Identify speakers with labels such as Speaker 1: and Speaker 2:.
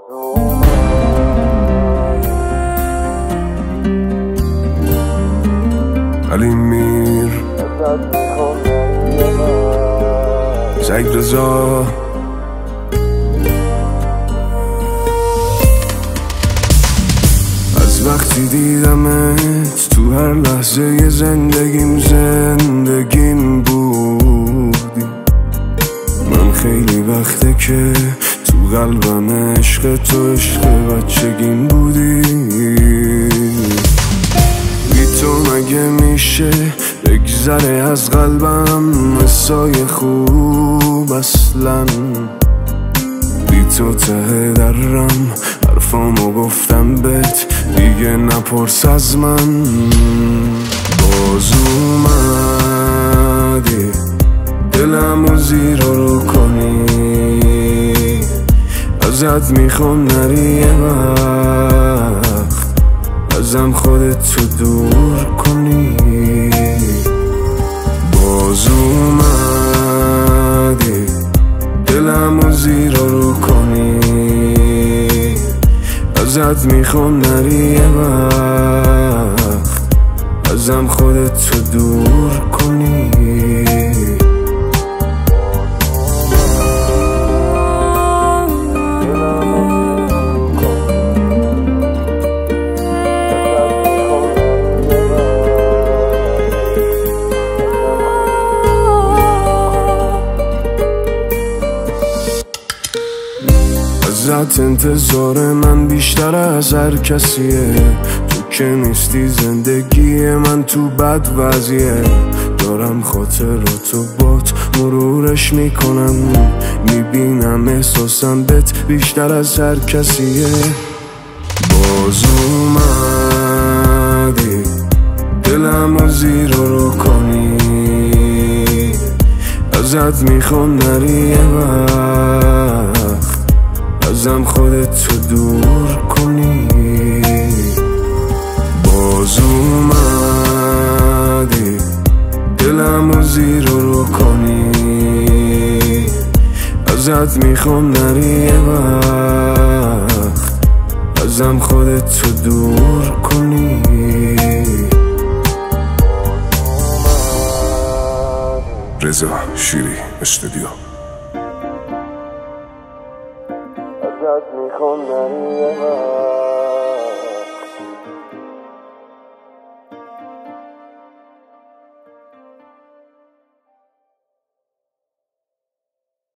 Speaker 1: علی میر سعید رضا از وقتی دیدمت تو هر لحظه زندگیم بودی. من خیلی وقته که تو قلبم عشق تو عشق بچگیم بودی. بی تو مگه میشه بگذره از قلبم حسای خوب اصلا؟ بی تو ته درم حرفامو گفتم بهت دیگه نپرس از من. باز اومدی دلمو زیر رو کنی، ازت میخوام نری یه وقت ازم خودت تو دور کنی. باز اومدی دلمو زیر رو کنی، ازت میخوام نری یه وقت ازم خودت تو دور کنی. ازت انتظار من بیشتر از هر کسیه، تو که نیستی زندگی من تو بد وضعیه. دارم خاطراتو بات مرورش میکنم، میبینم احساسم بهت بیشتر از هر کسیه. باز اومدی دلمو زیر رو کنی، ازت میخوام نری یه وقت ازم خودت تو دور کنی. باز اومدی دلمو زیر رو کنی، ازت میخوام نری یه وقت ازم خودت تو دور کنی. رضا شیری استودیو.
Speaker 2: ازت میخوام نری یه وقت